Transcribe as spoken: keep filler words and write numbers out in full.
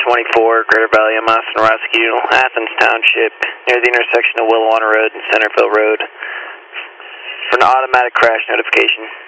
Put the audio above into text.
twenty-four, Greater Valley, Amasa Rescue, Athens Township, near the intersection of Willowwater Road and Centerville Road, for an automatic crash notification.